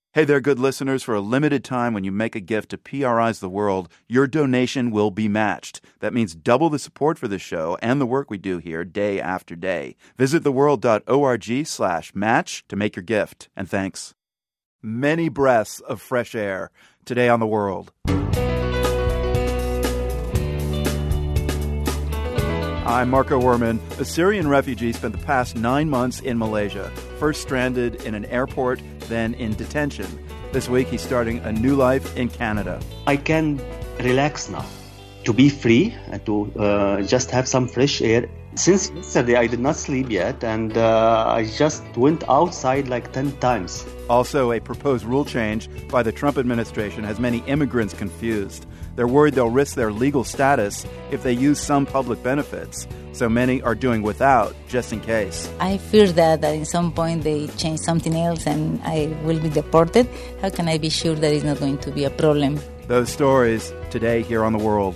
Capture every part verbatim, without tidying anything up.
Hey there, good listeners. For a limited time, when you make a gift to P R I's The World, your donation will be matched. That means double the support for the show and the work we do here day after day. Visit theworld.org slash match to make your gift. And thanks. Many breaths of fresh air today on The World. I'm Marco Werman. A Syrian refugee spent the past nine months in Malaysia, first stranded in an airport, then in detention. This week, he's starting a new life in Canada. I can relax now, to be free and to uh, just have some fresh air. Since yesterday, I did not sleep yet, and uh, I just went outside like ten times. Also, a proposed rule change by the Trump administration has many immigrants confused. They're worried they'll risk their legal status if they use some public benefits. So many are doing without, just in case. I fear that at some point they change something else and I will be deported. How can I be sure that it's not going to be a problem? Those stories today here on The World.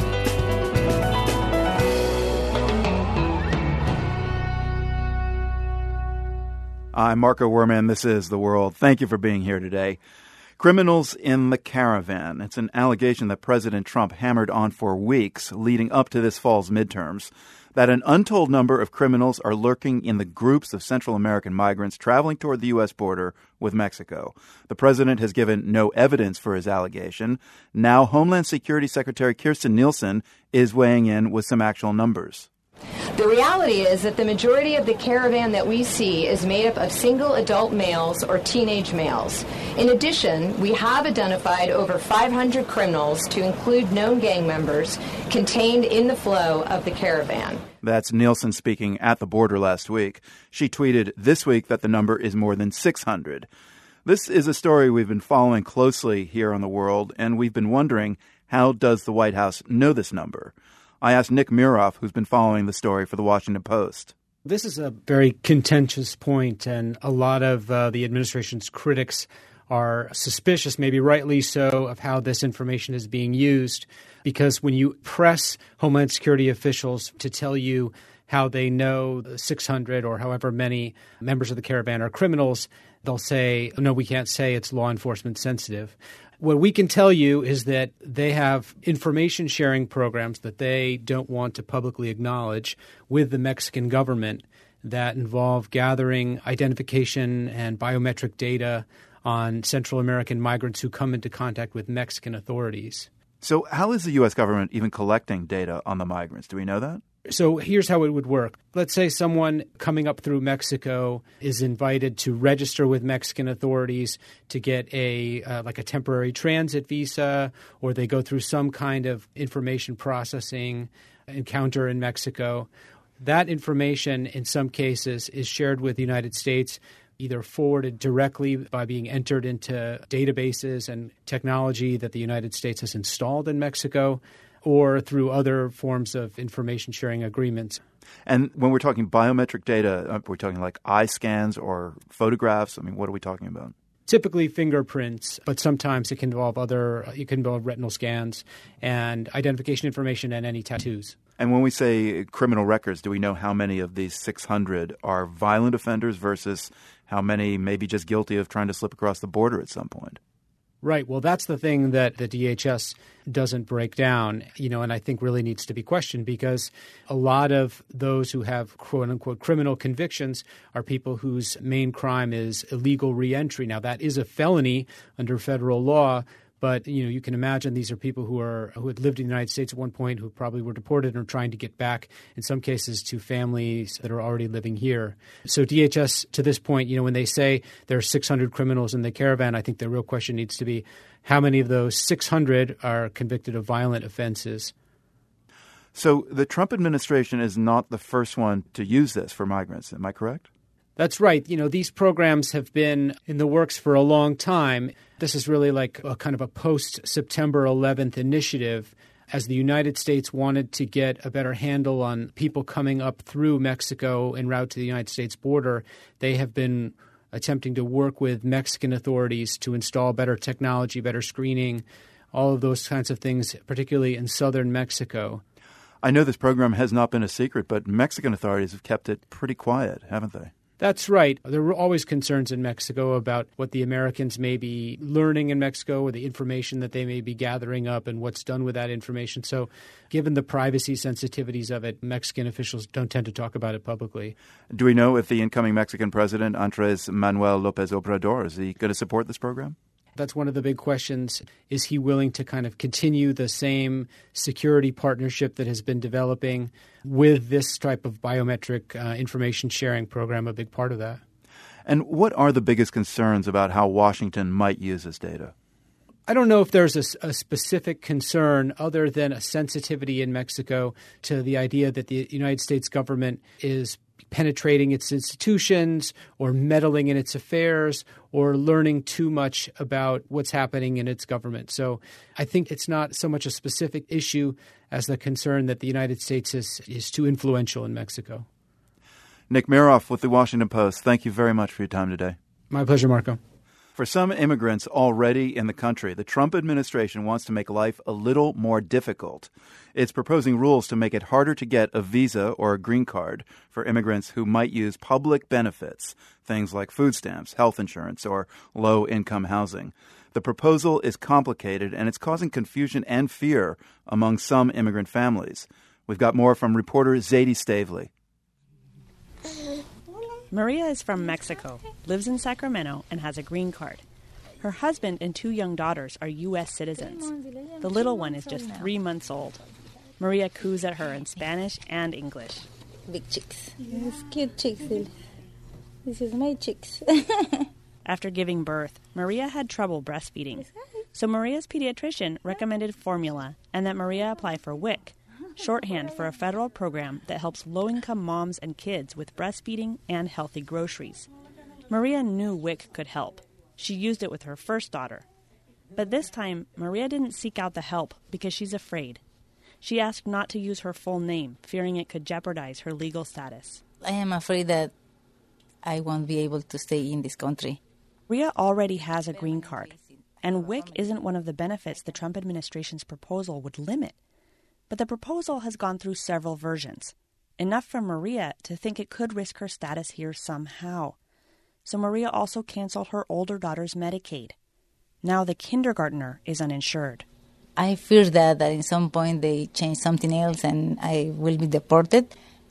I'm Marco Werman. This is The World. Thank you for being here today. Criminals in the caravan. It's an allegation that President Trump hammered on for weeks leading up to this fall's midterms, that an untold number of criminals are lurking in the groups of Central American migrants traveling toward the U S border with Mexico. The president has given no evidence for his allegation. Now, Homeland Security Secretary Kirstjen Nielsen is weighing in with some actual numbers. The reality is that the majority of the caravan that we see is made up of single adult males or teenage males. In addition, we have identified over five hundred criminals, to include known gang members, contained in the flow of the caravan. That's Nielsen speaking at the border last week. She tweeted this week that the number is more than six hundred. This is a story we've been following closely here on The World, and we've been wondering, how does the White House know this number? I asked Nick Miroff, who's been following the story for The Washington Post. This is a very contentious point, and a lot of uh, the administration's critics are suspicious, maybe rightly so, of how this information is being used. Because when you press Homeland Security officials to tell you how they know six hundred or however many members of the caravan are criminals, they'll say, no, we can't say, it's law enforcement sensitive. What we can tell you is that they have information sharing programs that they don't want to publicly acknowledge with the Mexican government that involve gathering identification and biometric data on Central American migrants who come into contact with Mexican authorities. So how is the U S government even collecting data on the migrants? Do we know that? So here's how it would work. Let's say someone coming up through Mexico is invited to register with Mexican authorities to get a uh, like a temporary transit visa, or they go through some kind of information processing encounter in Mexico. That information, in some cases, is shared with the United States, either forwarded directly by being entered into databases and technology that the United States has installed in Mexico, or through other forms of information sharing agreements. And when we're talking biometric data, are we talking like eye scans or photographs? I mean, what are we talking about? Typically fingerprints, but sometimes it can involve other, it can involve retinal scans and identification information and any tattoos. And when we say criminal records, do we know how many of these six hundred are violent offenders versus how many may be just guilty of trying to slip across the border at some point? Right. Well, that's the thing that the D H S doesn't break down, you know, and I think really needs to be questioned, because a lot of those who have quote unquote criminal convictions are people whose main crime is illegal reentry. Now, that is a felony under federal law. But, you know, you can imagine these are people who are who had lived in the United States at one point, who probably were deported and are trying to get back, in some cases, to families that are already living here. So D H S, to this point, you know, when they say there are six hundred criminals in the caravan, I think the real question needs to be, how many of those six hundred are convicted of violent offenses? So the Trump administration is not the first one to use this for migrants. Am I correct? That's right. You know, these programs have been in the works for a long time. This is really like a kind of a post-September eleventh initiative, as the United States wanted to get a better handle on people coming up through Mexico en route to the United States border. They have been attempting to work with Mexican authorities to install better technology, better screening, all of those kinds of things, particularly in southern Mexico. I know this program has not been a secret, but Mexican authorities have kept it pretty quiet, haven't they? That's right. There were always concerns in Mexico about what the Americans may be learning in Mexico or the information that they may be gathering up and what's done with that information. So given the privacy sensitivities of it, Mexican officials don't tend to talk about it publicly. Do we know if the incoming Mexican president, Andrés Manuel López Obrador, is he going to support this program? That's one of the big questions. Is he willing to kind of continue the same security partnership that has been developing with this type of biometric uh, information sharing program, a big part of that? And what are the biggest concerns about how Washington might use this data? I don't know if there's a, a specific concern other than a sensitivity in Mexico to the idea that the United States government is penetrating its institutions or meddling in its affairs or learning too much about what's happening in its government. So I think it's not so much a specific issue as the concern that the United States is, is too influential in Mexico. Nick Miroff with The Washington Post, thank you very much for your time today. My pleasure, Marco. For some immigrants already in the country, the Trump administration wants to make life a little more difficult. It's proposing rules to make it harder to get a visa or a green card for immigrants who might use public benefits, things like food stamps, health insurance, or low-income housing. The proposal is complicated, and it's causing confusion and fear among some immigrant families. We've got more from reporter Zadie Stavely. Maria is from Mexico, lives in Sacramento, and has a green card. Her husband and two young daughters are U S citizens. The little one is just three months old. Maria coos at her in Spanish and English. Big chicks. Yes, cute chicks. This is my chicks. After giving birth, Maria had trouble breastfeeding. So Maria's pediatrician recommended formula and that Maria apply for W I C, shorthand for a federal program that helps low-income moms and kids with breastfeeding and healthy groceries. Maria knew W I C could help. She used it with her first daughter. But this time, Maria didn't seek out the help because she's afraid. She asked not to use her full name, fearing it could jeopardize her legal status. I am afraid that I won't be able to stay in this country. Maria already has a green card, and W I C isn't one of the benefits the Trump administration's proposal would limit. But the proposal has gone through several versions, enough for Maria to think it could risk her status here somehow. So Maria also canceled her older daughter's Medicaid. Now the kindergartner is uninsured. I fear that, that at some point they change something else and I will be deported.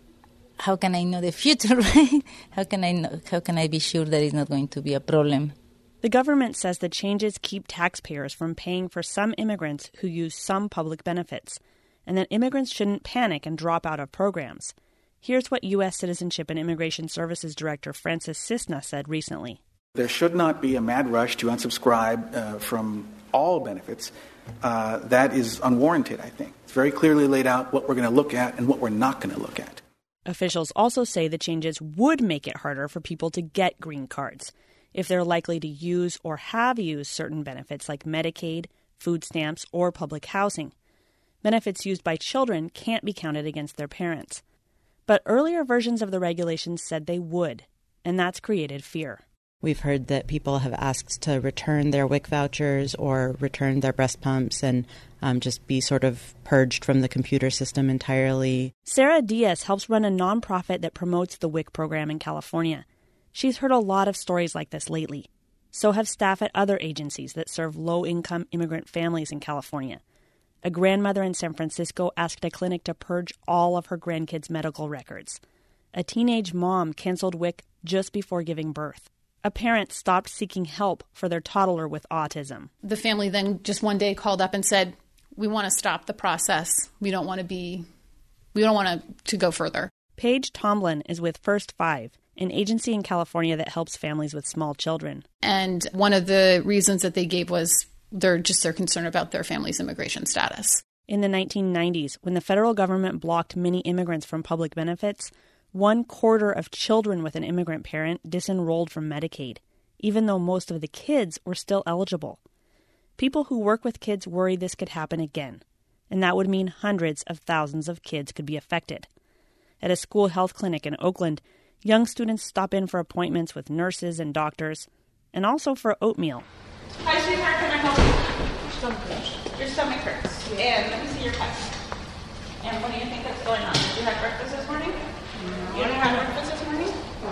How can I know the future, right? How can I know, how can I be sure that it's not going to be a problem? The government says the changes keep taxpayers from paying for some immigrants who use some public benefits, and that immigrants shouldn't panic and drop out of programs. Here's what U S Citizenship and Immigration Services Director Francis Cisna said recently. There should not be a mad rush to unsubscribe uh, from all benefits. Uh, that is unwarranted, I think. It's very clearly laid out what we're going to look at and what we're not going to look at. Officials also say the changes would make it harder for people to get green cards if they're likely to use or have used certain benefits like Medicaid, food stamps, or public housing. Benefits used by children can't be counted against their parents. But earlier versions of the regulations said they would, and that's created fear. We've heard that people have asked to return their W I C vouchers or return their breast pumps and um, just be sort of purged from the computer system entirely. Sarah Diaz helps run a nonprofit that promotes the W I C program in California. She's heard a lot of stories like this lately. So have staff at other agencies that serve low-income immigrant families in California. A grandmother in San Francisco asked a clinic to purge all of her grandkids' medical records. A teenage mom canceled W I C just before giving birth. A parent stopped seeking help for their toddler with autism. The family then just one day called up and said, we want to stop the process. We don't want to be, we don't want to, to go further. Paige Tomlin is with First Five, an agency in California that helps families with small children. And one of the reasons that they gave was they're just their concern about their family's immigration status. In the nineteen nineties, when the federal government blocked many immigrants from public benefits, one quarter of children with an immigrant parent disenrolled from Medicaid, even though most of the kids were still eligible. People who work with kids worry this could happen again, and that would mean hundreds of thousands of kids could be affected. At a school health clinic in Oakland, young students stop in for appointments with nurses and doctors, and also for oatmeal. Hi, sweetheart, can I help you? Your stomach hurts. Your stomach hurts. And let me see your test. And what do you think that's going on? Did you have breakfast this morning? No. You didn't have breakfast this morning?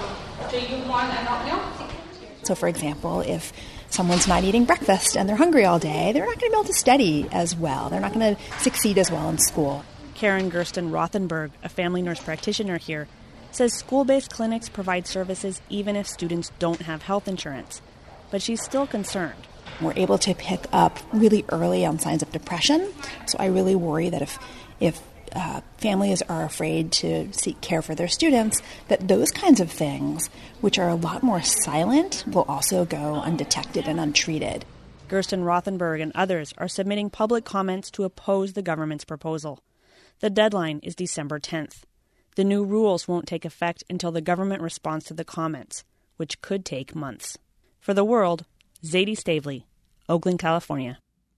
Do you want an oatmeal? So, for example, if someone's not eating breakfast and they're hungry all day, they're not going to be able to study as well. They're not going to succeed as well in school. Karen Gersten Rothenberg, a family nurse practitioner here, says school-based clinics provide services even if students don't have health insurance. But she's still concerned. We're able to pick up really early on signs of depression. So I really worry that if if uh, families are afraid to seek care for their students, that those kinds of things, which are a lot more silent, will also go undetected and untreated. Gersten Rothenberg and others are submitting public comments to oppose the government's proposal. The deadline is December tenth. The new rules won't take effect until the government responds to the comments, which could take months. For The World, Zadie Stavely, Oakland, California.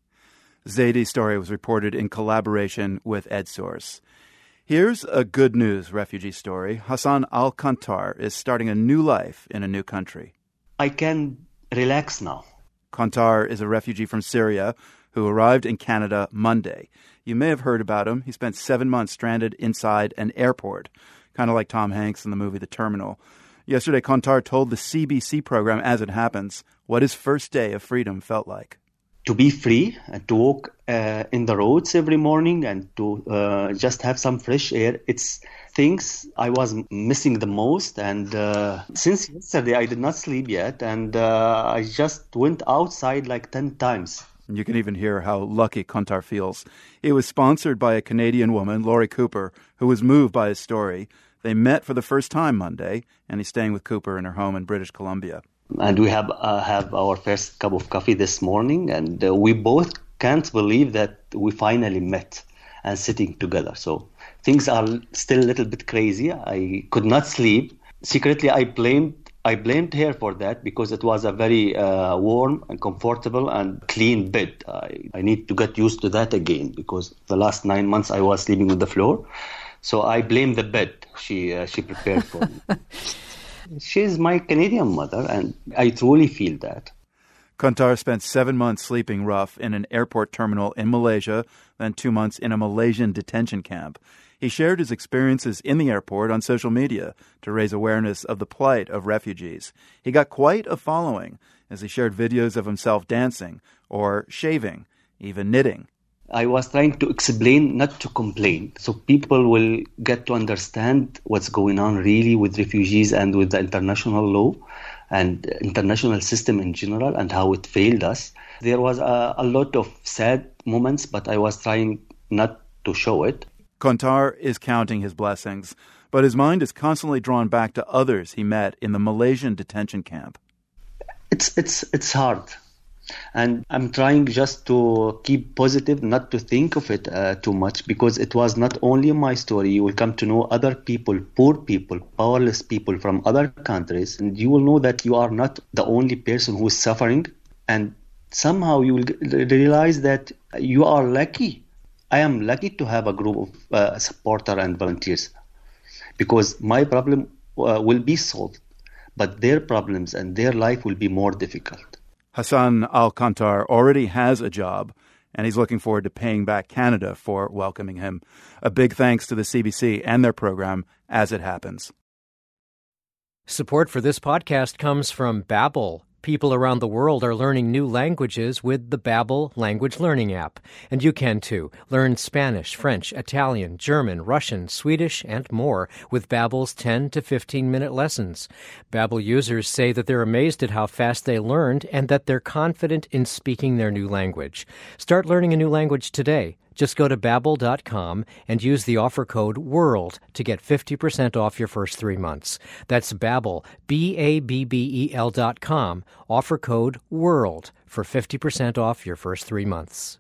Zadie's story was reported in collaboration with EdSource. Here's a good news refugee story. Hassan Al-Kantar is starting a new life in a new country. I can relax now. Kantar is a refugee from Syria who arrived in Canada Monday. You may have heard about him. He spent seven months stranded inside an airport, kind of like Tom Hanks in the movie The Terminal. Yesterday, Kantar told the C B C program As It Happens what his first day of freedom felt like. To be free and to walk uh, in the roads every morning and to uh, just have some fresh air. It's things I was missing the most. And uh, since yesterday, I did not sleep yet. And uh, I just went outside like ten times. You can even hear how lucky Kantar feels. It was sponsored by a Canadian woman, Laurie Cooper, who was moved by his story. They met for the first time Monday, and he's staying with Cooper in her home in British Columbia. And we have uh, have our first cup of coffee this morning, and uh, we both can't believe that we finally met and sitting together. So things are still a little bit crazy. I could not sleep. Secretly, I blamed I blamed her for that because it was a very uh, warm and comfortable and clean bed. I, I need to get used to that again because the last nine months I was sleeping on the floor. So I blame the bed she uh, she prepared for me. She's my Canadian mother, and I truly feel that. Kantar spent seven months sleeping rough in an airport terminal in Malaysia, then two months in a Malaysian detention camp. He shared his experiences in the airport on social media to raise awareness of the plight of refugees. He got quite a following as he shared videos of himself dancing or shaving, even knitting. I was trying to explain, not to complain, so people will get to understand what's going on really with refugees and with the international law and international system in general and how it failed us. There was a, a lot of sad moments, but I was trying not to show it. Kantar is counting his blessings, but his mind is constantly drawn back to others he met in the Malaysian detention camp. It's it's it's hard. And I'm trying just to keep positive, not to think of it uh, too much, because it was not only my story. You will come to know other people, poor people, powerless people from other countries, and you will know that you are not the only person who is suffering. And somehow you will realize that you are lucky. I am lucky to have a group of uh, supporters and volunteers, because my problem uh, will be solved, but their problems and their life will be more difficult. Hassan Al-Kantar already has a job, and he's looking forward to paying back Canada for welcoming him. A big thanks to the C B C and their program, As It Happens. Support for this podcast comes from Babbel. People around the world are learning new languages with the Babbel language learning app. And you can too. Learn Spanish, French, Italian, German, Russian, Swedish, and more with Babbel's ten to fifteen minute lessons. Babbel users say that they're amazed at how fast they learned and that they're confident in speaking their new language. Start learning a new language today. Just go to Babbel dot com and use the offer code WORLD to get fifty percent off your first three months. That's Babbel, B A B B E L dot com, offer code WORLD for fifty percent off your first three months.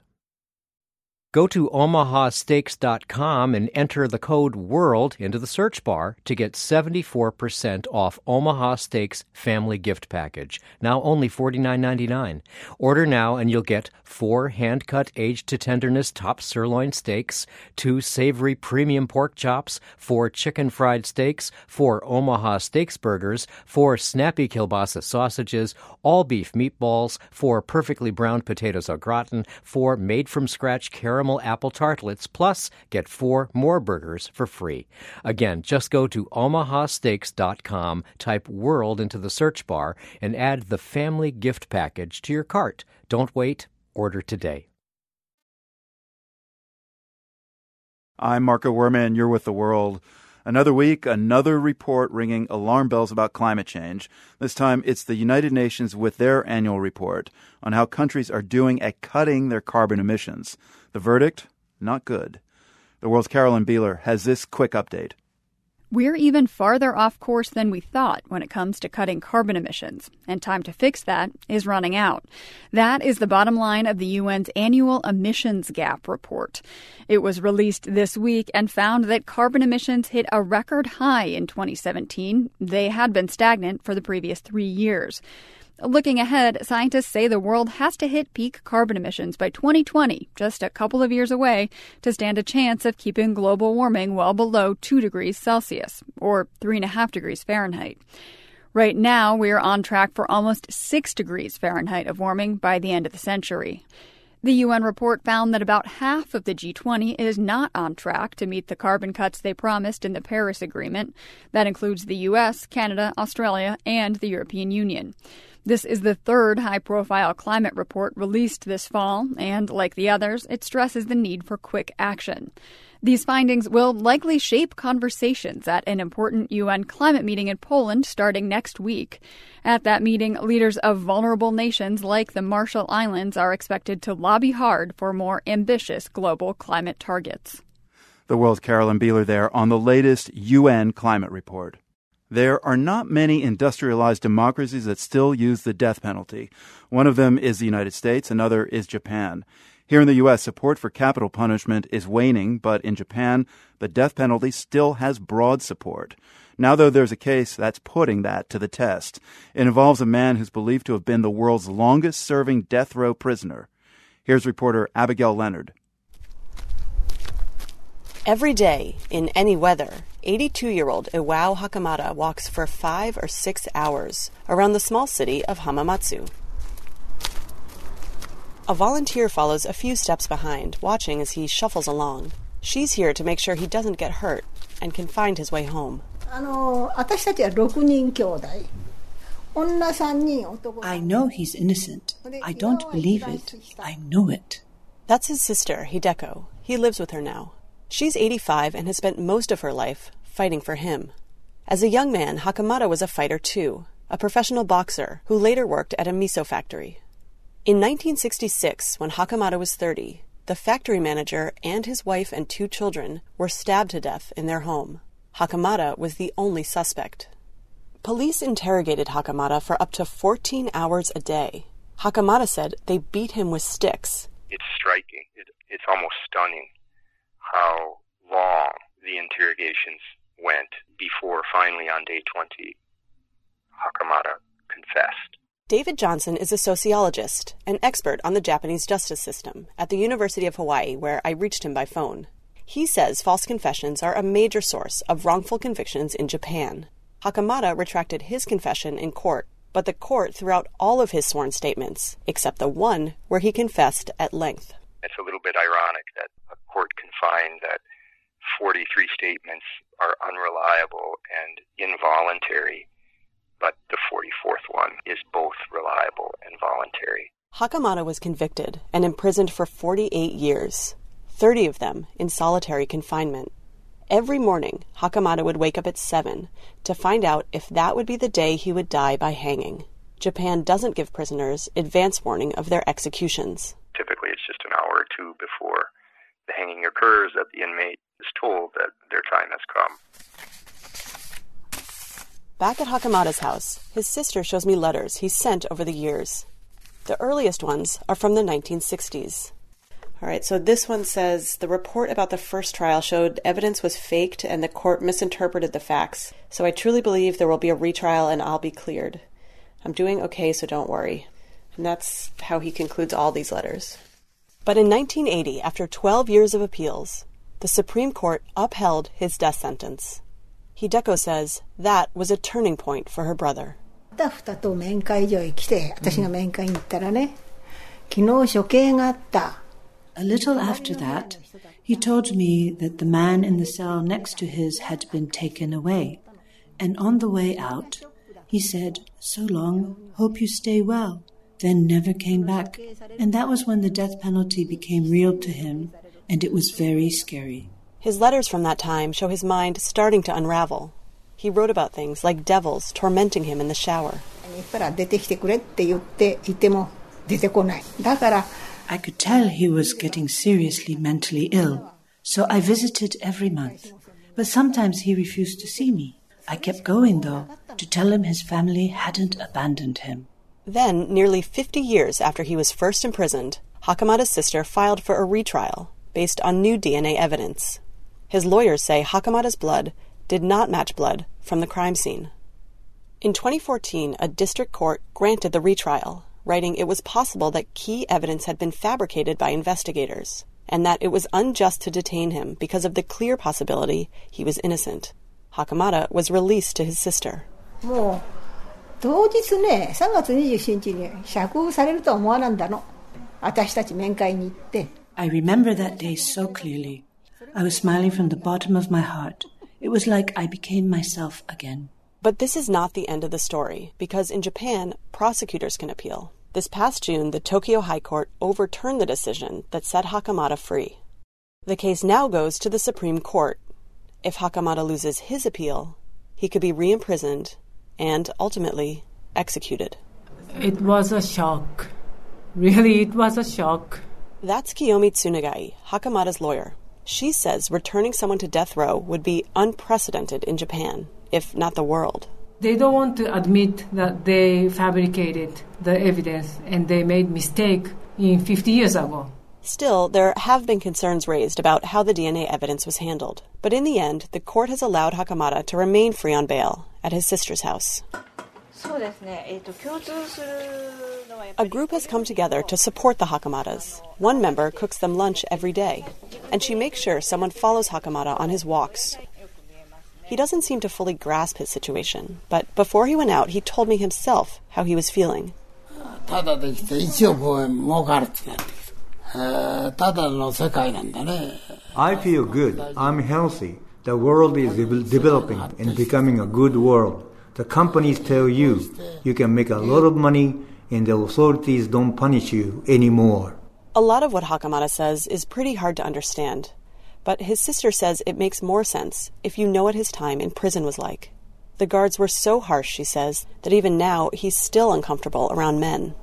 Go to Omaha Steaks dot com and enter the code WORLD into the search bar to get seventy-four percent off Omaha Steaks Family Gift Package, now only forty-nine ninety-nine. Order now and you'll get four hand-cut aged-to-tenderness top sirloin steaks, two savory premium pork chops, four chicken fried steaks, four Omaha Steaks burgers, four snappy kielbasa sausages, all beef meatballs, four perfectly browned potatoes au gratin, four made-from-scratch caramel caramel apple tartlets, plus get four more burgers for free. Again, just go to omaha steaks dot com, type WORLD into the search bar, and add the family gift package to your cart. Don't wait. Order today. I'm Marco Werman. You're with The World. Another week, another report ringing alarm bells about climate change. This time, it's the United Nations with their annual report on how countries are doing at cutting their carbon emissions. The verdict? Not good. The World's Carolyn Beeler has this quick update. We're even farther off course than we thought when it comes to cutting carbon emissions, and time to fix that is running out. That is the bottom line of the U N's annual Emissions Gap report. It was released this week and found that carbon emissions hit a record high in twenty seventeen. They had been stagnant for the previous three years. Looking ahead, scientists say the world has to hit peak carbon emissions by twenty twenty, just a couple of years away, to stand a chance of keeping global warming well below two degrees Celsius, or three point five degrees Fahrenheit. Right now, we're on track for almost six degrees Fahrenheit of warming by the end of the century. The U N report found that about half of the G twenty is not on track to meet the carbon cuts they promised in the Paris Agreement. That includes the U S, Canada, Australia, and the European Union. This is the third high-profile climate report released this fall, and like the others, it stresses the need for quick action. These findings will likely shape conversations at an important U N climate meeting in Poland starting next week. At that meeting, leaders of vulnerable nations like the Marshall Islands are expected to lobby hard for more ambitious global climate targets. The World's Carolyn Beeler there on the latest U N climate report. There are not many industrialized democracies that still use the death penalty. One of them is the United States, another is Japan. Here in the U S, support for capital punishment is waning, but in Japan, the death penalty still has broad support. Now, though, there's a case that's putting that to the test. It involves a man who's believed to have been the world's longest-serving death row prisoner. Here's reporter Abigail Leonard. Every day, in any weather, eighty-two-year-old Iwao Hakamata walks for five or six hours around the small city of Hamamatsu. A volunteer follows a few steps behind, watching as he shuffles along. She's here to make sure he doesn't get hurt and can find his way home. I know he's innocent. I don't believe it. I know it. That's his sister, Hideko. He lives with her now. She's eighty-five and has spent most of her life fighting for him. As a young man, Hakamata was a fighter too, a professional boxer who later worked at a miso factory. In nineteen sixty-six, when Hakamata was thirty, the factory manager and his wife and two children were stabbed to death in their home. Hakamata was the only suspect. Police interrogated Hakamata for up to fourteen hours a day. Hakamata said they beat him with sticks. It's striking. It, it's almost stunning how long the interrogations went before finally on day twenty, Hakamata confessed. David Johnson is a sociologist, an expert on the Japanese justice system at the University of Hawaii, where I reached him by phone. He says false confessions are a major source of wrongful convictions in Japan. Hakamata retracted his confession in court, but the court threw out all of his sworn statements, except the one where he confessed at length. It's a little bit ironic that a court can find that forty-three statements are unreliable and involuntary, but the forty-fourth one is both reliable and voluntary. Hakamata was convicted and imprisoned for forty-eight years, thirty of them in solitary confinement. Every morning, Hakamata would wake up at seven to find out if that would be the day he would die by hanging. Japan doesn't give prisoners advance warning of their executions. Typically, it's just an hour or two before the hanging occurs that the inmate is told that their time has come. Back at Hakamata's house, his sister shows me letters he's sent over the years. The earliest ones are from the nineteen sixties. All right, so this one says, the report about the first trial showed evidence was faked and the court misinterpreted the facts. So I truly believe there will be a retrial and I'll be cleared. I'm doing okay, so don't worry. And that's how he concludes all these letters. But in nineteen eighty, after twelve years of appeals, the Supreme Court upheld his death sentence. Hideko says that was a turning point for her brother. A little after that, he told me that the man in the cell next to his had been taken away. And on the way out, he said, "So long, hope you stay well," then never came back. And that was when the death penalty became real to him, and it was very scary. His letters from that time show his mind starting to unravel. He wrote about things like devils tormenting him in the shower. I could tell he was getting seriously mentally ill, so I visited every month. But sometimes he refused to see me. I kept going, though, to tell him his family hadn't abandoned him. Then, nearly fifty years after he was first imprisoned, Hakamada's sister filed for a retrial based on new D N A evidence. His lawyers say Hakamada's blood did not match blood from the crime scene. In twenty fourteen, a district court granted the retrial, writing it was possible that key evidence had been fabricated by investigators, and that it was unjust to detain him because of the clear possibility he was innocent. Hakamada was released to his sister. I remember that day so clearly. I was smiling from the bottom of my heart. It was like I became myself again. But this is not the end of the story, because in Japan, prosecutors can appeal. This past June, the Tokyo High Court overturned the decision that set Hakamada free. The case now goes to the Supreme Court. If Hakamada loses his appeal, he could be re-imprisoned and, ultimately, executed. It was a shock. Really, it was a shock. That's Kiyomi Tsunagai, Hakamada's lawyer. She says returning someone to death row would be unprecedented in Japan, if not the world. They don't want to admit that they fabricated the evidence and they made mistake in fifty years ago. Still, there have been concerns raised about how the D N A evidence was handled. But in the end, the court has allowed Hakamada to remain free on bail at his sister's house. A group has come together to support the Hakamadas. One member cooks them lunch every day, and she makes sure someone follows Hakamada on his walks. He doesn't seem to fully grasp his situation, but before he went out, he told me himself how he was feeling. I feel good. I'm healthy. The world is developing and becoming a good world. The companies tell you you can make a lot of money and the authorities don't punish you anymore. A lot of what Hakamada says is pretty hard to understand, but his sister says it makes more sense if you know what his time in prison was like. The guards were so harsh, she says, that even now he's still uncomfortable around men.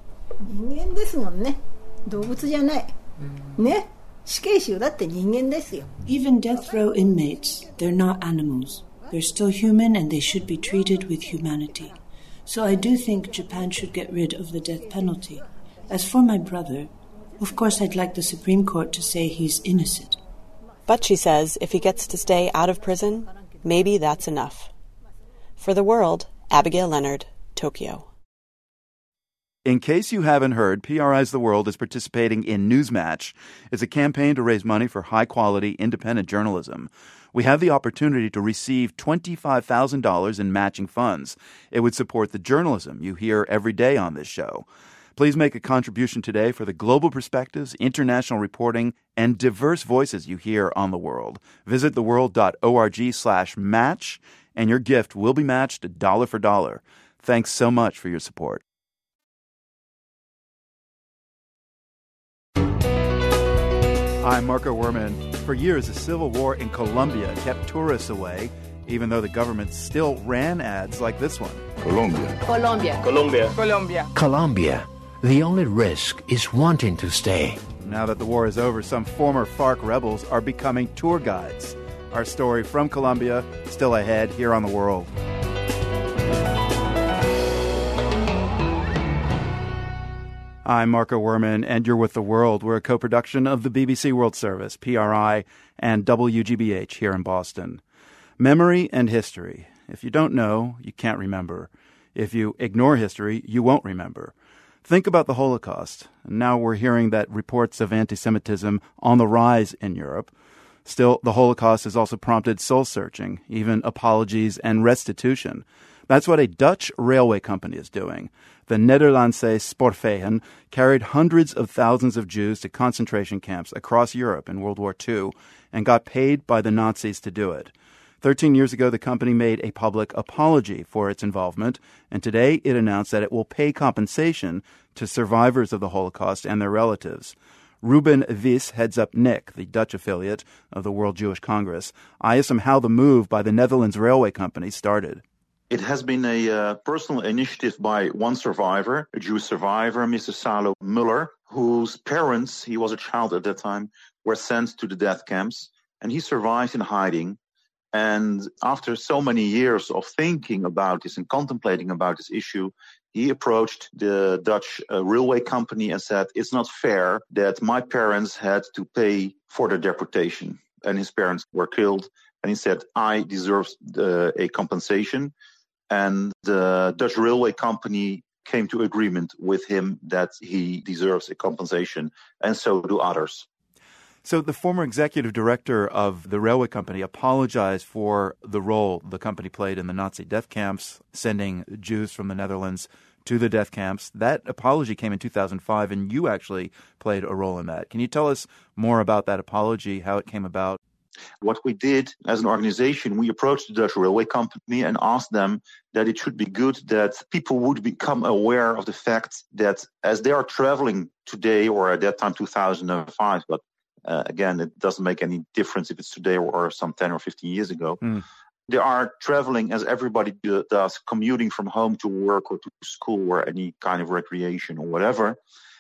Even death row inmates, they're not animals. They're still human and they should be treated with humanity. So I do think Japan should get rid of the death penalty. As for my brother, of course I'd like the Supreme Court to say he's innocent. But she says if he gets to stay out of prison, maybe that's enough. For The World, Abigail Leonard, Tokyo. In case you haven't heard, P R I's The World is participating in Newsmatch. It's a campaign to raise money for high-quality, independent journalism. We have the opportunity to receive twenty-five thousand dollars in matching funds. It would support the journalism you hear every day on this show. Please make a contribution today for the global perspectives, international reporting, and diverse voices you hear on The World. Visit theworld.org slash match, and your gift will be matched dollar for dollar. Thanks so much for your support. I'm Marco Werman. For years, the civil war in Colombia kept tourists away, even though the government still ran ads like this one. Colombia. Colombia. Colombia. Colombia. Colombia. The only risk is wanting to stay. Now that the war is over, some former FARC rebels are becoming tour guides. Our story from Colombia, still ahead here on The World. I'm Marco Werman, and you're with The World. We're a co-production of the B B C World Service, P R I, and W G B H here in Boston. Memory and history. If you don't know, you can't remember. If you ignore history, you won't remember. Think about the Holocaust. Now we're hearing that reports of anti-Semitism on the rise in Europe. Still, the Holocaust has also prompted soul-searching, even apologies and restitution. That's what a Dutch railway company is doing. The Nederlandse Spoorwegen carried hundreds of thousands of Jews to concentration camps across Europe in World War Two and got paid by the Nazis to do it. Thirteen years ago, the company made a public apology for its involvement, and today it announced that it will pay compensation to survivors of the Holocaust and their relatives. Ruben Vis heads up N I C, the Dutch affiliate of the World Jewish Congress. I asked him how the move by the Netherlands Railway Company started. It has been a uh, personal initiative by one survivor, a Jewish survivor, Mister Salo Muller, whose parents, he was a child at that time, were sent to the death camps, and he survived in hiding. And after so many years of thinking about this and contemplating about this issue, he approached the Dutch uh, railway company and said, it's not fair that my parents had to pay for their deportation. And his parents were killed. And he said, I deserve uh, a compensation. And the Dutch railway company came to agreement with him that he deserves a compensation, and so do others. So the former executive director of the railway company apologized for the role the company played in the Nazi death camps, sending Jews from the Netherlands to the death camps. That apology came in two thousand five, and you actually played a role in that. Can you tell us more about that apology, how it came about? What we did as an organization, we approached the Dutch railway company and asked them that it should be good that people would become aware of the fact that as they are traveling today, or at that time, two thousand five, but uh, again, it doesn't make any difference if it's today or, or some ten or fifteen years ago. Mm. They are traveling as everybody does, commuting from home to work or to school or any kind of recreation or whatever,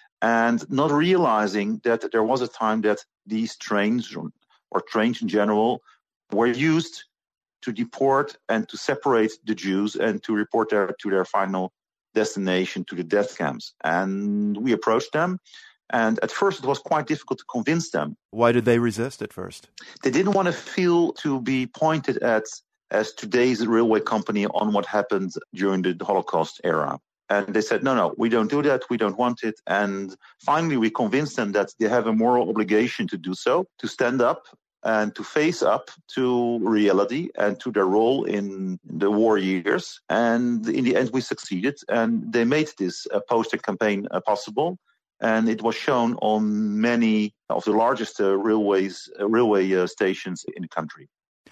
and not realizing that there was a time that these trains or or trains in general, were used to deport and to separate the Jews and to report their, to their final destination, to the death camps. And we approached them, and at first it was quite difficult to convince them. Why did they resist at first? They didn't want to feel to be pointed at as today's railway company on what happened during the Holocaust era. And they said, no, no, we don't do that. We don't want it. And finally, we convinced them that they have a moral obligation to do so, to stand up and to face up to reality and to their role in the war years. And in the end, we succeeded. And they made this uh, poster campaign uh, possible. And it was shown on many of the largest uh, railways, uh, railway uh, stations in the country.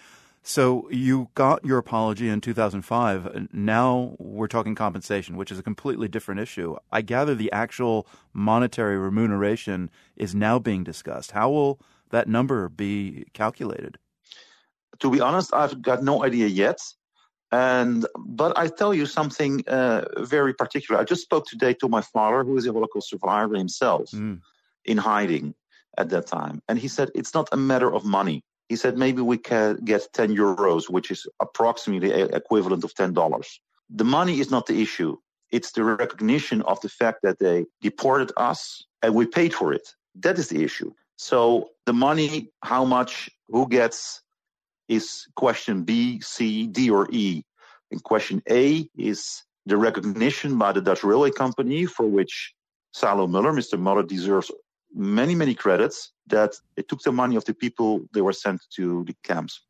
So you got your apology in two thousand five. Now we're talking compensation, which is a completely different issue. I gather the actual monetary remuneration is now being discussed. How will that number be calculated? To be honest, I've got no idea yet. And but I tell you something uh, very particular. I just spoke today to my father, who is a Holocaust survivor himself, mm. in hiding at that time. And he said, it's not a matter of money. He said, maybe we can get ten euros, which is approximately the equivalent of ten dollars. The money is not the issue. It's the recognition of the fact that they deported us and we paid for it. That is the issue. So the money, how much, who gets, is question B, C, D, or E. And question A is the recognition by the Dutch railway company, for which Salo Muller, Mister Muller, deserves many, many credits, that it took the money of the people they were sent to the camps.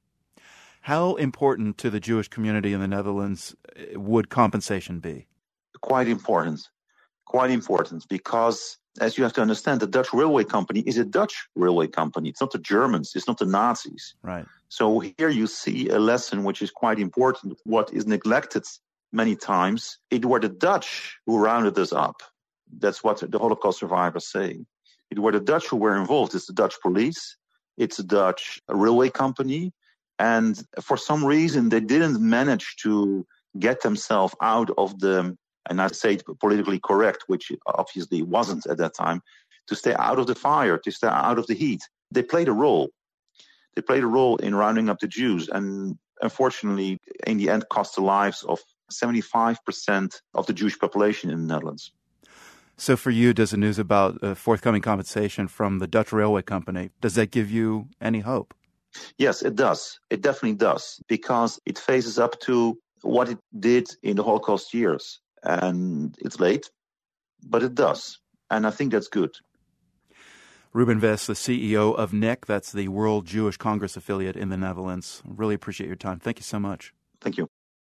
How important to the Jewish community in the Netherlands would compensation be? Quite important. Quite important, because as you have to understand, the Dutch railway company is a Dutch railway company. It's not the Germans. It's not the Nazis. Right. So here you see a lesson which is quite important. What is neglected many times, it were the Dutch who rounded us up. That's what the Holocaust survivors say. It were the Dutch who were involved. It's the Dutch police. It's a Dutch railway company. And for some reason, they didn't manage to get themselves out of the, and I say it politically correct, which it obviously wasn't at that time, to stay out of the fire, to stay out of the heat. They played a role. They played a role in rounding up the Jews. And unfortunately, in the end, cost the lives of seventy-five percent of the Jewish population in the Netherlands. So for you, does the news about uh, forthcoming compensation from the Dutch railway company, does that give you any hope? Yes, it does. It definitely does, because it faces up to what it did in the Holocaust years. And it's late, but it does. And I think that's good. Ruben Vis, the C E O of N I C, that's the World Jewish Congress affiliate in the Netherlands. Really appreciate your time. Thank you so much. Thank you.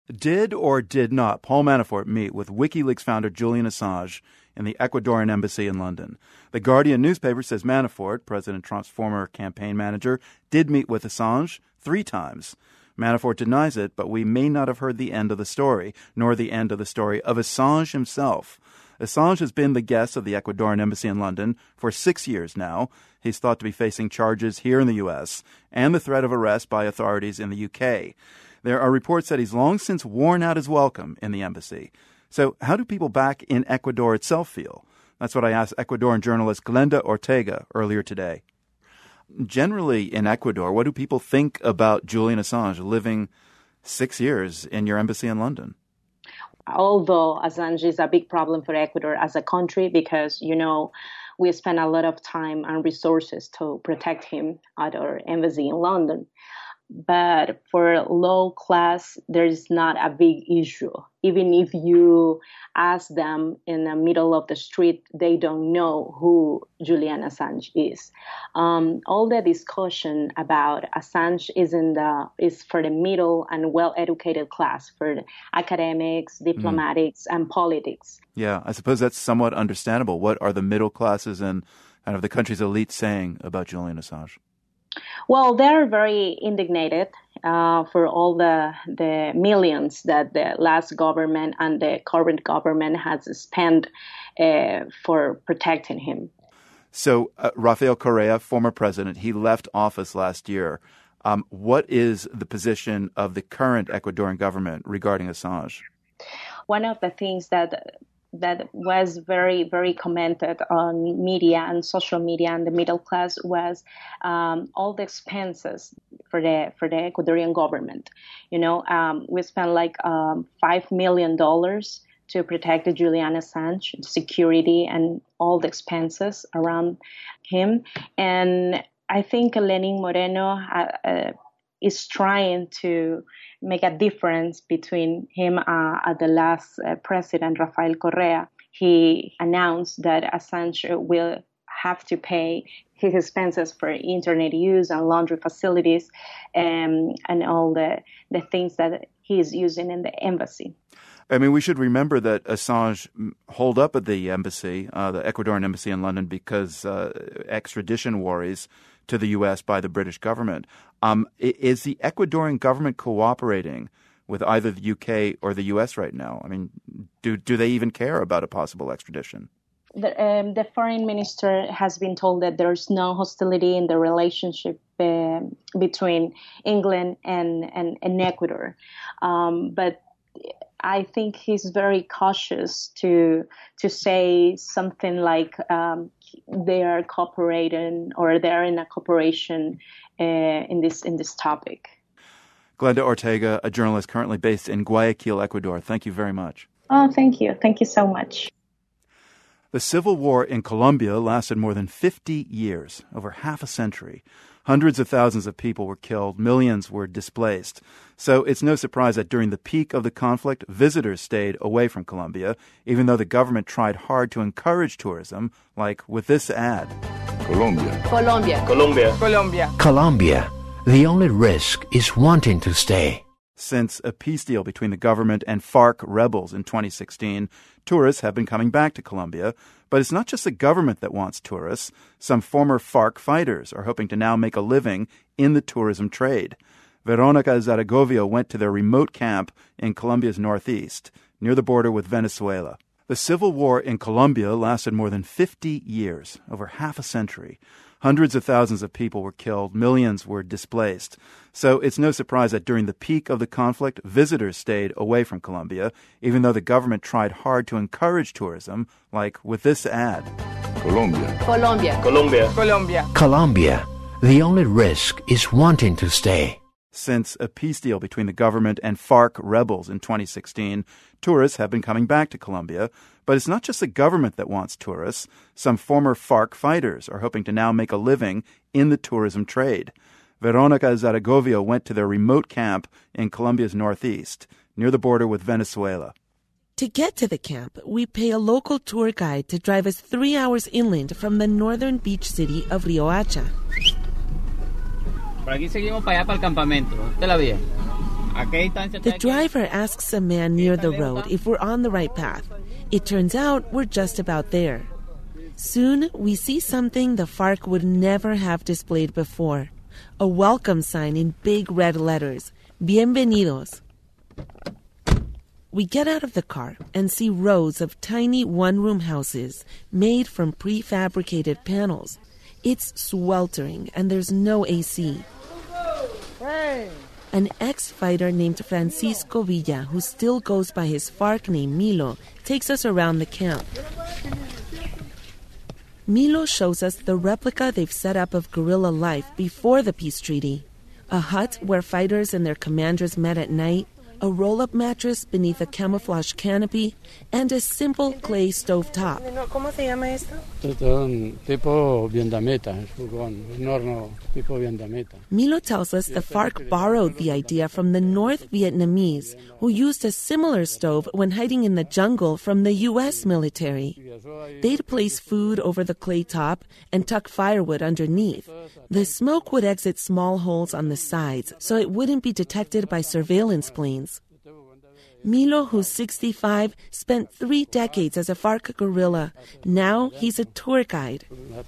Did or did not Paul Manafort meet with WikiLeaks founder Julian Assange in the Ecuadorian embassy in London? The Guardian newspaper says Manafort, President Trump's former campaign manager, did meet with Assange three times. Manafort denies it, but we may not have heard the end of the story, nor the end of the story of Assange himself. Assange has been the guest of the Ecuadorian embassy in London for six years now. He's thought to be facing charges here in the U S and the threat of arrest by authorities in the U K. There are reports that he's long since worn out his welcome in the embassy. So how do people back in Ecuador itself feel? That's what I asked Ecuadorian journalist Glenda Ortega earlier today. Generally in Ecuador, what do people think about Julian Assange living six years in your embassy in London? Although Assange is a big problem for Ecuador as a country because, you know, we spend a lot of time and resources to protect him at our embassy in London. But for low class, there is not a big issue. Even if you ask them in the middle of the street, they don't know who Julian Assange is. Um, all the discussion about Assange is in the is for the middle and well-educated class, for academics, diplomatics, mm. and politics. Yeah, I suppose that's somewhat understandable. What are the middle classes and kind of the country's elite saying about Julian Assange? Well, they're very indignated uh, for all the the millions that the last government and the current government has spent uh, for protecting him. So uh, Rafael Correa, former president, he left office last year. Um, what is the position of the current Ecuadorian government regarding Assange? One of the things that that was very, very commented on media and social media and the middle class was um, all the expenses for the for the Ecuadorian government. You know, um, we spent like um, five million dollars to protect the Julian Assange, security and all the expenses around him. And I think Lenin Moreno uh, uh, is trying to make a difference between him uh, and the last uh, president, Rafael Correa. He announced that Assange will have to pay his expenses for internet use and laundry facilities um, and all the, the things that he is using in the embassy. I mean, we should remember that Assange holed up at the embassy, uh, the Ecuadorian embassy in London, because uh, extradition worries to the U S by the British government. Um, is the Ecuadorian government cooperating with either the U K or the U S right now? I mean, do do they even care about a possible extradition? The, um, the foreign minister has been told that there's no hostility in the relationship uh, between England and, and, and Ecuador. Um, but I think he's very cautious to to say something like um, they are cooperating or they're in a cooperation uh, in this in this topic. Glenda Ortega, a journalist currently based in Guayaquil, Ecuador. Thank you very much. Oh, thank you. Thank you so much. The civil war in Colombia lasted more than fifty years, over half a century. Hundreds of thousands of people were killed. Millions were displaced. So it's no surprise that during the peak of the conflict, visitors stayed away from Colombia, even though the government tried hard to encourage tourism, like with this ad. Colombia. Colombia. Colombia. Colombia. Colombia. The only risk is wanting to stay. Since a peace deal between the government and FARC rebels in twenty sixteen, tourists have been coming back to Colombia. But it's not just the government that wants tourists. Some former FARC fighters are hoping to now make a living in the tourism trade. Veronica Zaragovia went to their remote camp in Colombia's northeast, near the border with Venezuela. The civil war in Colombia lasted more than fifty years, over half a century. Hundreds of thousands of people were killed. Millions were displaced. So it's no surprise that during the peak of the conflict, visitors stayed away from Colombia, even though the government tried hard to encourage tourism, like with this ad. Colombia. Colombia. Colombia. Colombia. Colombia. The only risk is wanting to stay. Since a peace deal between the government and FARC rebels in twenty sixteen, tourists have been coming back to Colombia. But it's not just the government that wants tourists. Some former FARC fighters are hoping to now make a living in the tourism trade. Veronica Zaragovia went to their remote camp in Colombia's northeast, near the border with Venezuela. To get to the camp, we pay a local tour guide to drive us three hours inland from the northern beach city of Riohacha. Por aquí seguimos para allá para el campamento. ¿Usted la vía? The driver asks a man near the road if we're on the right path. It turns out we're just about there. Soon, we see something the FARC would never have displayed before. A welcome sign in big red letters. Bienvenidos. We get out of the car and see rows of tiny one-room houses made from prefabricated panels. It's sweltering and there's no A C. An ex-fighter named Francisco Villa, who still goes by his FARC name Milo, takes us around the camp. Milo shows us the replica they've set up of guerrilla life before the peace treaty. A hut where fighters and their commanders met at night, a roll-up mattress beneath a camouflage canopy, and a simple clay stove top. ¿Cómo se llama esto? Un tipo vietnamita, un horno tipo vietnamita. Milo tells us the FARC borrowed the idea from the North Vietnamese, who used a similar stove when hiding in the jungle from the U S military. They'd place food over the clay top and tuck firewood underneath. The smoke would exit small holes on the sides so it wouldn't be detected by surveillance planes. Milo, who's sixty-five, spent three decades as a FARC guerrilla. Now he's a tour guide.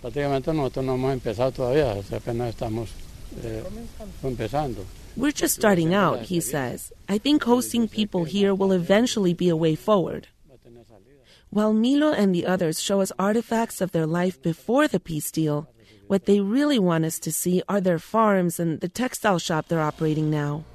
We're just starting out, he says. I think hosting people here will eventually be a way forward. While Milo and the others show us artifacts of their life before the peace deal, what they really want us to see are their farms and the textile shop they're operating now.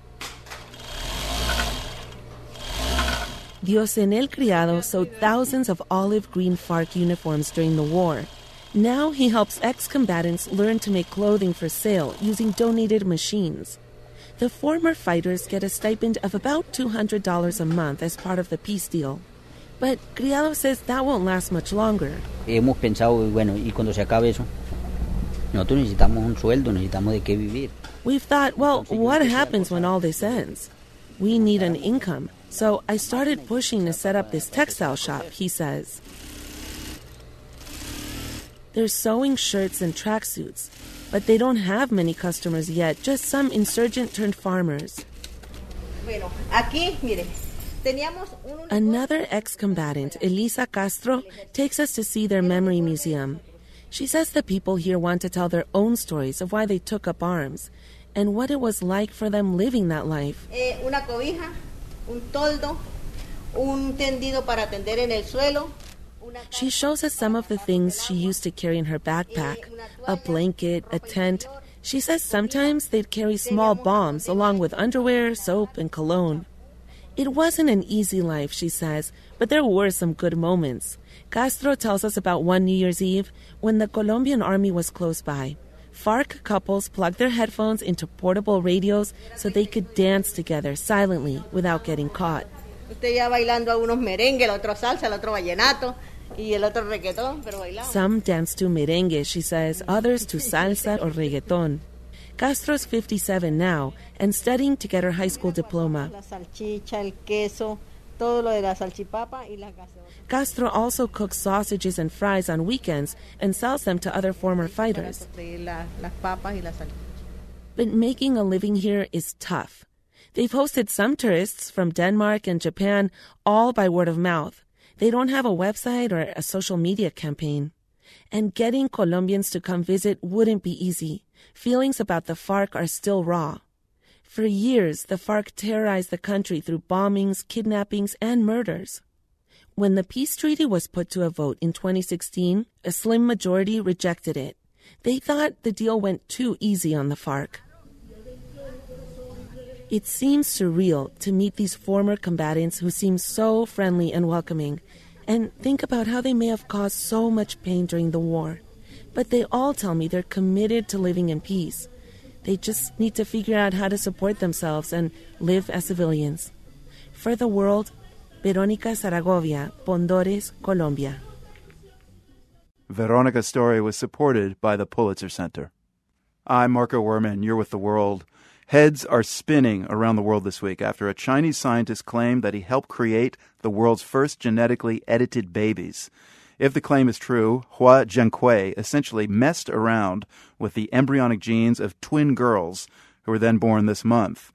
Diosenel Criado sewed thousands of olive green FARC uniforms during the war. Now he helps ex-combatants learn to make clothing for sale using donated machines. The former fighters get a stipend of about two hundred dollars a month as part of the peace deal. But Criado says that won't last much longer. Hemos pensado, bueno, y cuando se acabe eso, nosotros necesitamos un sueldo, necesitamos de qué vivir. We've thought, well, what happens when all this ends? We need an income. So I started pushing to set up this textile shop, he says. They're sewing shirts and tracksuits, but they don't have many customers yet, just some insurgent-turned-farmers. Another ex-combatant, Elisa Castro, takes us to see their memory museum. She says the people here want to tell their own stories of why they took up arms and what it was like for them living that life. Una cobija, un toldo, un tendido para tender en el suelo. She shows us some of the things she used to carry in her backpack, a blanket, a tent. She says sometimes they'd carry small bombs along with underwear, soap, and cologne. It wasn't an easy life, she says, but there were some good moments. Castro tells us about one New Year's Eve when the Colombian army was close by. FARC couples plugged their headphones into portable radios so they could dance together silently without getting caught. Usted ya bailando algunos merengue, el otro salsa, el otro vallenato. Some dance to merengue, she says, others to salsa or reggaeton. Castro's fifty-seven now and studying to get her high school diploma. Castro also cooks sausages and fries on weekends and sells them to other former fighters. But making a living here is tough. They've hosted some tourists from Denmark and Japan, all by word of mouth. They don't have a website or a social media campaign. And getting Colombians to come visit wouldn't be easy. Feelings about the FARC are still raw. For years, the FARC terrorized the country through bombings, kidnappings, and murders. When the peace treaty was put to a vote in twenty sixteen, a slim majority rejected it. They thought the deal went too easy on the FARC. It seems surreal to meet these former combatants who seem so friendly and welcoming, and think about how they may have caused so much pain during the war. But they all tell me they're committed to living in peace. They just need to figure out how to support themselves and live as civilians. For the World, Veronica Zaragovia, Pondores, Colombia. Veronica's story was supported by the Pulitzer Center. I'm Marco Werman. You're with The World. Heads are spinning around the world this week after a Chinese scientist claimed that he helped create the world's first genetically edited babies. If the claim is true, Hua Jiankui essentially messed around with the embryonic genes of twin girls who were then born this month.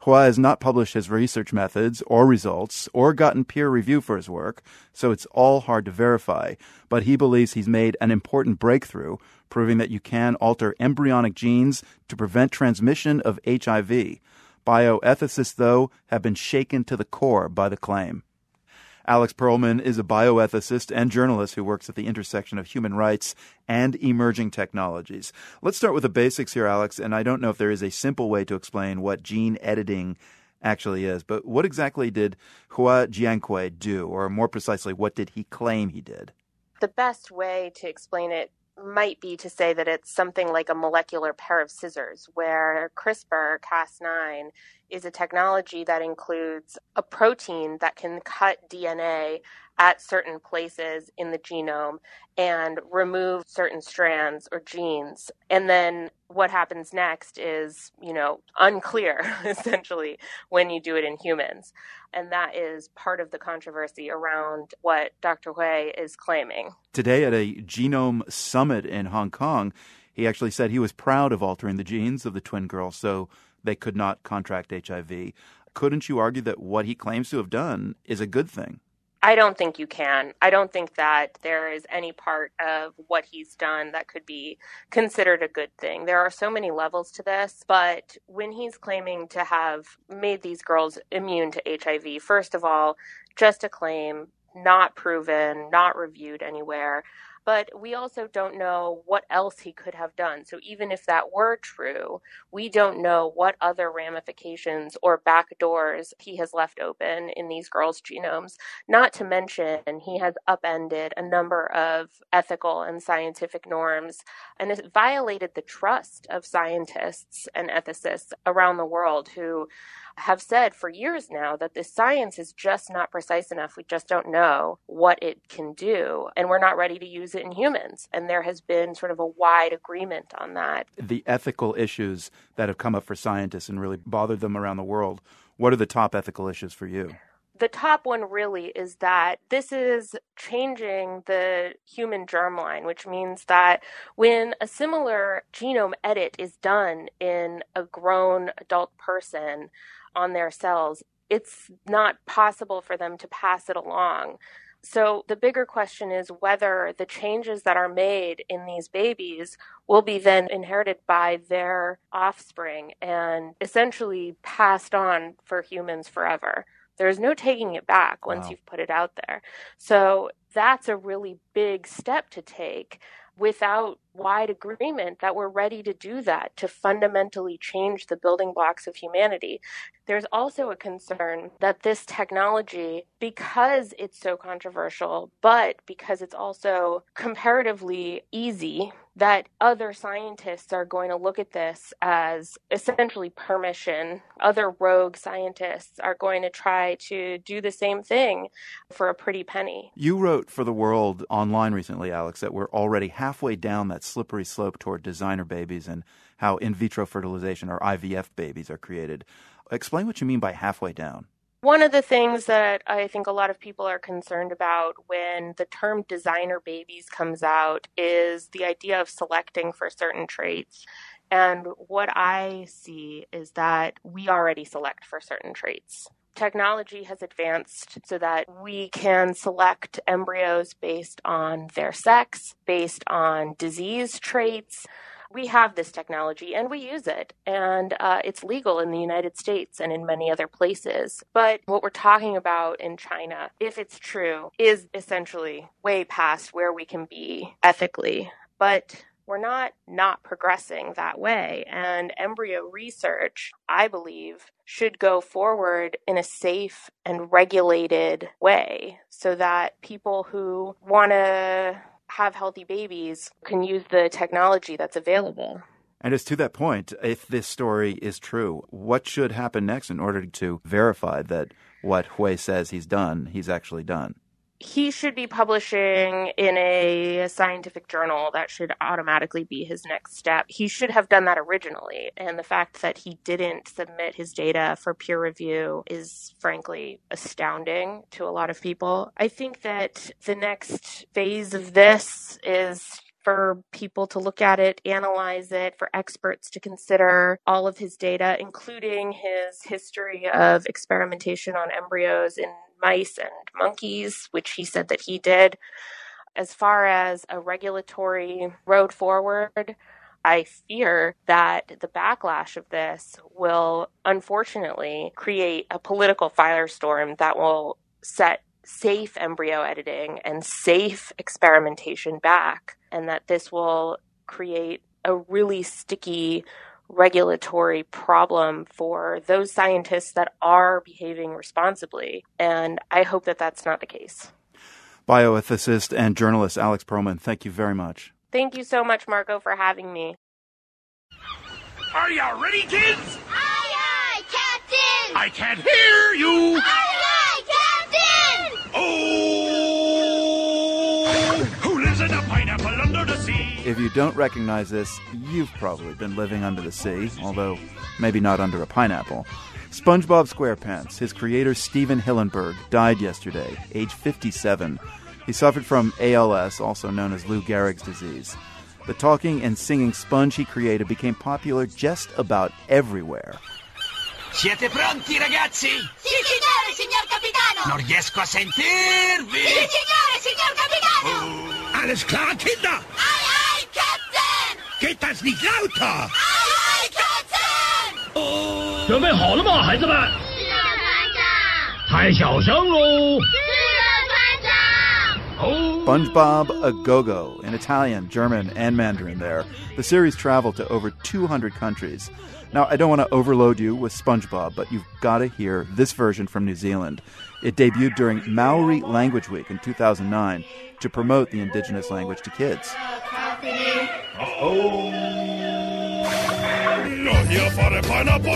Hua has not published his research methods or results or gotten peer review for his work, so it's all hard to verify. But he believes he's made an important breakthrough, proving that you can alter embryonic genes to prevent transmission of H I V. Bioethicists, though, have been shaken to the core by the claim. Alex Perlman is a bioethicist and journalist who works at the intersection of human rights and emerging technologies. Let's start with the basics here, Alex, and I don't know if there is a simple way to explain what gene editing actually is, but what exactly did Hua Jiankui do, or more precisely, what did he claim he did? The best way to explain it might be to say that it's something like a molecular pair of scissors, where CRISPR Cas nine is a technology that includes a protein that can cut D N A at certain places in the genome and remove certain strands or genes. And then what happens next is, you know, unclear, essentially, when you do it in humans. And that is part of the controversy around what Doctor Hui is claiming. Today at a genome summit in Hong Kong, he actually said he was proud of altering the genes of the twin girls so they could not contract H I V. Couldn't you argue that what he claims to have done is a good thing? I don't think you can. I don't think that there is any part of what he's done that could be considered a good thing. There are so many levels to this, but when he's claiming to have made these girls immune to H I V, first of all, just a claim, not proven, not reviewed anywhere. But we also don't know what else he could have done. So even if that were true, we don't know what other ramifications or back doors he has left open in these girls' genomes. Not to mention, he has upended a number of ethical and scientific norms and has violated the trust of scientists and ethicists around the world who have said for years now that this science is just not precise enough. We just don't know what it can do, and we're not ready to use it in humans. And there has been sort of a wide agreement on that. The ethical issues that have come up for scientists and really bothered them around the world, what are the top ethical issues for you? The top one really is that this is changing the human germline, which means that when a similar genome edit is done in a grown adult person on their cells, it's not possible for them to pass it along. So the bigger question is whether the changes that are made in these babies will be then inherited by their offspring and essentially passed on for humans forever. There's no taking it back once wow. you've put it out there. So that's a really big step to take without wide agreement that we're ready to do that, to fundamentally change the building blocks of humanity. There's also a concern that this technology, because it's so controversial, but because it's also comparatively easy, that other scientists are going to look at this as essentially permission. Other rogue scientists are going to try to do the same thing for a pretty penny. You wrote for The World online recently, Alex, that we're already halfway down that slippery slope toward designer babies and how in vitro fertilization, or I V F babies, are created. Explain what you mean by halfway down. One of the things that I think a lot of people are concerned about when the term designer babies comes out is the idea of selecting for certain traits. And what I see is that we already select for certain traits. Technology has advanced so that we can select embryos based on their sex, based on disease traits. We have this technology and we use it, and uh, it's legal in the United States and in many other places. But what we're talking about in China, if it's true, is essentially way past where we can be ethically. But we're not not progressing that way. And embryo research, I believe, should go forward in a safe and regulated way so that people who want to have healthy babies can use the technology that's available. And as to that point, if this story is true, what should happen next in order to verify that what Hui says he's done, he's actually done? He should be publishing in a scientific journal. That should automatically be his next step. He should have done that originally. And the fact that he didn't submit his data for peer review is frankly astounding to a lot of people. I think that the next phase of this is for people to look at it, analyze it, for experts to consider all of his data, including his history of experimentation on embryos in mice and monkeys, which he said that he did. As far as a regulatory road forward, I fear that the backlash of this will unfortunately create a political firestorm that will set safe embryo editing and safe experimentation back, and that this will create a really sticky regulatory problem for those scientists that are behaving responsibly. And I hope that that's not the case. Bioethicist and journalist Alex Perlman, thank you very much. Thank you so much, Marco, for having me. Are you ready, kids? Aye, aye, Captain! I can't hear you! Aye, aye, Captain! Oh! Who lives in a pineapple under the sea? If you don't recognize this, you've probably been living under the sea, although maybe not under a pineapple. SpongeBob SquarePants, his creator Stephen Hillenburg, died yesterday, age fifty-seven. He suffered from A L S, also known as Lou Gehrig's disease. The talking and singing sponge he created became popular just about everywhere. Siete pronti, ragazzi? Sì, signore, signor capitano! Non riesco a sentirvi! Sì, signore, signor capitano! Oh. Alles klar, Kinder? Aye, aye, Captain! Geht das nicht lauter? Aye, aye, Captain! Oh. 准备好了吗，孩子们？ 是的，团长。 太小声喽！ 是的，团长。 SpongeBob A Go-Go in Italian, German, and Mandarin there. The series traveled to over two hundred countries. Now, I don't want to overload you with SpongeBob, but you've got to hear this version from New Zealand. It debuted during Maori Language Week in two thousand nine to promote the indigenous language to kids. Oh. No, here for the pineapple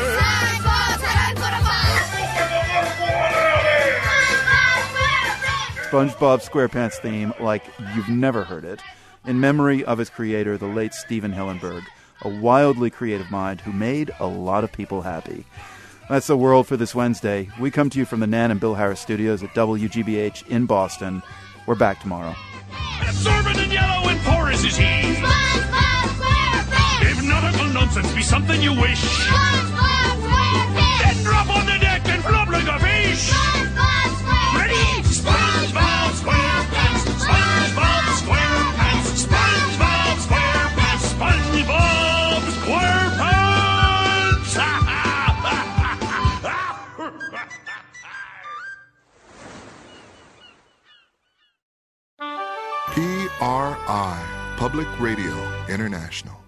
SpongeBob SquarePants theme like you've never heard it, in memory of his creator, the late Stephen Hillenburg, a wildly creative mind who made a lot of people happy. That's The World for this Wednesday. We come to you from the Nan and Bill Harris studios at W G B H in Boston. We're back tomorrow. Absorbent in yellow and porous is he. SpongeBob SquarePants! If nautical nonsense be something you wish, SpongeBob SquarePants! then drop on the deck and flop like a fish. SpongeBob SquarePants! Ready? SpongeBob SquarePants! SpongeBob SquarePants! SpongeBob SquarePants! SpongeBob SquarePants! P R I, Public Radio International.